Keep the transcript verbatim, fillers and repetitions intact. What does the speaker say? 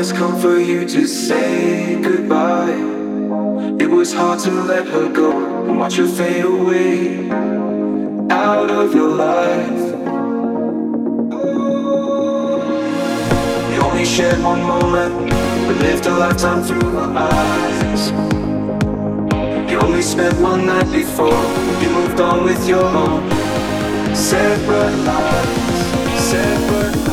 has come for you to say goodbye. It was hard to let her go and watch her fade away out of your life. You only shared one moment, but lived a lifetime through her eyes. You only spent one night before you moved on with your own separate lives, separate lives.